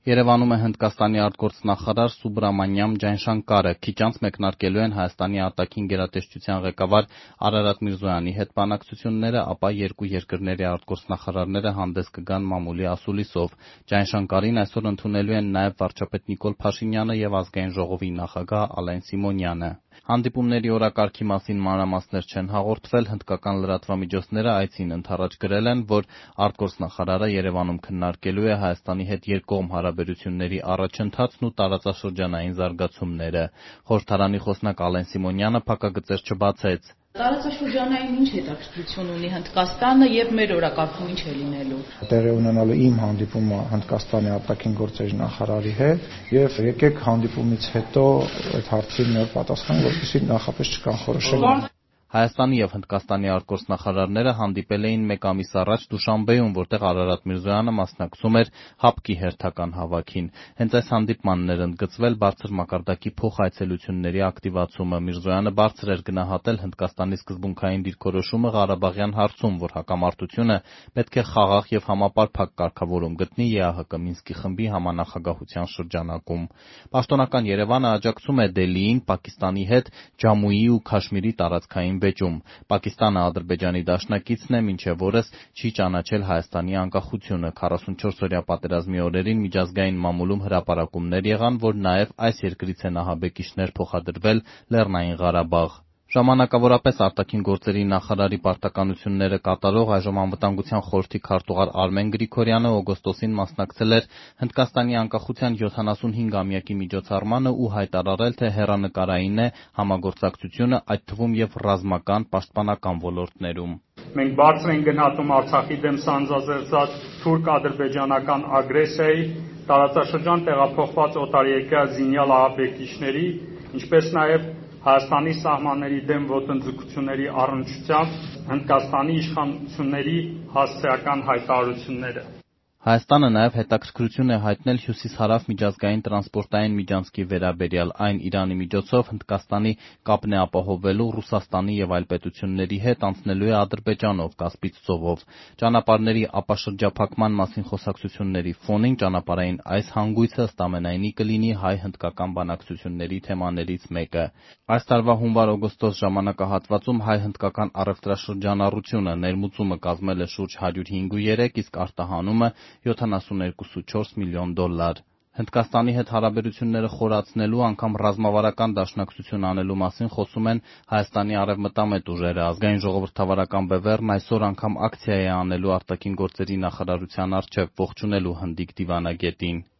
Երևանում է Հնդկաստանի արտգործնախարար Սուբրամանյամ Ջայշանկարը, քիչ անց մեկնարկելու են Հայաստանի արտաքին գերատեսչության ղեկավար Արարատ Միրզոյանի հետ բանակցությունները, ապա երկու երկրների արտգործնախարարները հանդես կգան մամուլի ասուլիսով։ Ջայշանկարին այսօր ընդունելու են նաև վարչապետ Նիկոլ Փաշինյանը եւ Ազգային ժողովի նախագահ Ալեն Սիմոնյանը։ Հանդիպումների օրակարգի մասին մանրամասներ չեն հաղորդվել, հնդկական լրատվամիջոցները այցին ընդառաջ գրել են, որ արտգործնախարարը Երևանում քննարկելու է Հայաստանի հետ երկկողմ հարաբերությունների առաջընթացն ու տարածաշրջանային զարգացումները։ Խորհրդարանի խոսնակ Ալեն Սիմոնյանը փակագծեր չբացեց։ Տարածաշրջանային ինչ հետաքրքրություն ունի Հնդկաստանը եւ մեր օրակարգում ինչ է լինելու։ Տեղի ունենալու իմ հանդիպումը Հնդկաստանի արտաքին գործերի նախարարի հետ եւ եկեք հանդիպումից հետո այդ հարցին նոր պատասխան, որպեսզի նախապես չկանխորոշենք։ Հայաստանի եւ Հնդկաստանի արտգործնախարարները հանդիպել էին մեկ ամիս առաջ Դուշանբեում, որտեղ Արարատ Միրզոյանը մասնակցում էր ՀԱՊԿ-ի հերթական հավաքին։ Հենց այս հանդիպմանն էր ընդգծվել բարձր մակարդակի փոխայցելությունների ակտիվացումը։ Միրզոյանը բարձր էր գնահատել Հնդկաստանի սկզբունքային դիրքորոշումը Ղարաբաղյան հարցում, որ հակամարտությունը պետք է խաղաղ եւ համապարփակ կարգավորում գտնի ԵԱՀԿ Մինսկի խմբի համանախագահության շրջանակում։ Պաշտոնական Երևանը աջակցում է Դելիին Պակիստանի հետ Ջամուի ու Քաշմիրի տարածքային վեճում։ Պակիստանը Ադրբեջանի դաշնակիցն է, մինչև օրս չի ճանաչել Հայաստանի անկախությունը։ 44-օրյա պատերազմի օրերին միջազգային մամուլում հրապարակումներ եղան, որ նաև այս երկրից են ահաբեկիչներ փոխադրվել Լեռնային Ղարաբաղ։ Ժամանակավորապես արտաքին գործերի նախարարի պարտականությունները կատարող այժմ Անվտանգության խորհրդի քարտուղար Արմեն Գրիգորյանը օգոստոսին մասնակցել էր Հնդկաստանի անկախության 75-ամյակի միջոցառմանը ու հայտարարել, թե հեռանկարային է համագործակցությունը, այդ թվում եւ ռազմական, պաշտպանական ոլորտներում։ Մենք բարձր ենք գնահատում Արցախի դեմ սանձազերծած թուրք-ադրբեջանական ագրեսիայի, տարածաշրջան տեղափոխված օտարերկրյա զինյալ ահաբեկիչների, ինչպես նաեւ Հայաստանի սահմանների դեմ ոտնձգությունների առնչությամբ Հնդկաստանի իշխանությունների հասցեական հայտարարությունները։ Հայաստանը նաև հետաքրքրություն է հայտնել հյուսիս-հարավ միջազգային տրանսպորտային միջանցքի վերաբերյալ, այն Իրանի միջոցով Հնդկաստանի կապն է ապահովելու Ռուսաստանի եւ այլ պետությունների հետ, անցնելու է Ադրբեջանով, Կասպից ծովով։ Ճանապարհների ապաշրջափակման մասին խոսակցությունների ֆոնին ճանապարհային այս հանգույցը ըստ ամենայնի կլինի հայ-հնդկական բանակցությունների թեմաներից մեկը։ Այս տարվա հունվար-օգոստոս ժամանակահատվածում հայ-հնդկական առևտրաշրջանառությունը ներմուծումը կազմել է շուրջ 105.3, իսկ արտահանումը 72.4 միլիոն դոլար։ Հնդկաստանի հետ հարաբերությունները խորացնելու, անգամ ռազմավարական դաշնակցություն անելու մասին խոսում են Հայաստանի արևմտամետ ուժերը։ Ազգային ժողովրդավարական բևեռն այսօր անգամ ակցիա է անելու արտաքին գործերի նախարարության առջև ողջունելու հնդիկ դիվանագետին։